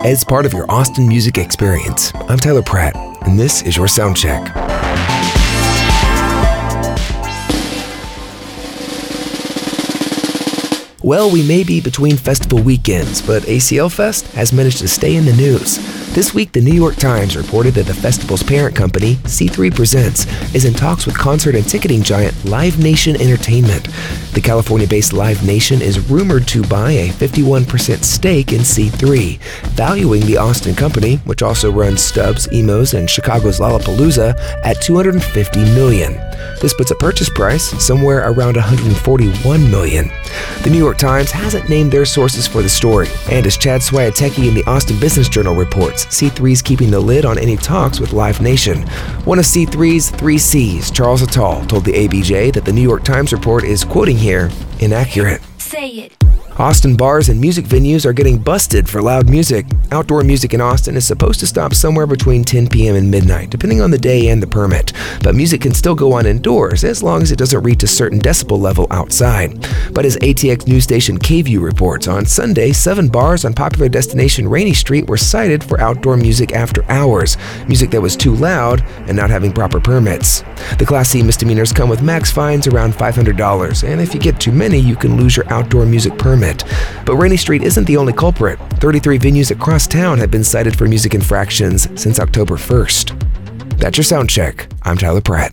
as part of your Austin music experience. I'm Tyler Pratt, and this is your Sound Check. Well, we may be between festival weekends, but ACL Fest has managed to stay in the news. This week, the New York Times reported that the festival's parent company, C3 Presents, is in talks with concert and ticketing giant Live Nation Entertainment. The California-based Live Nation is rumored to buy a 51% stake in C3, valuing the Austin company, which also runs Stubbs, Emos, and Chicago's Lollapalooza, at $250 million. This puts a purchase price somewhere around $141 million. The New York Times hasn't named their sources for the story, and as Chad Swiatek in the Austin Business Journal reports, C3's keeping the lid on any talks with Live Nation. One of C3's 3 C's, Charles Attal, told the ABJ that the New York Times report is, quoting here, inaccurate. Say it. Austin bars and music venues are getting busted for loud music. Outdoor music in Austin is supposed to stop somewhere between 10 p.m. and midnight, depending on the day and the permit. But music can still go on indoors as long as it doesn't reach a certain decibel level outside. But as ATX news station KVUE reports, on Sunday, 7 bars on popular destination Rainey Street were cited for outdoor music after hours, music that was too loud and not having proper permits. The Class C misdemeanors come with max fines around $500, and if you get too many, you can lose your outdoor music permit. But Rainey Street isn't the only culprit. 33 venues across town have been cited for music infractions since October 1st. That's your Sound Check. I'm Tyler Pratt.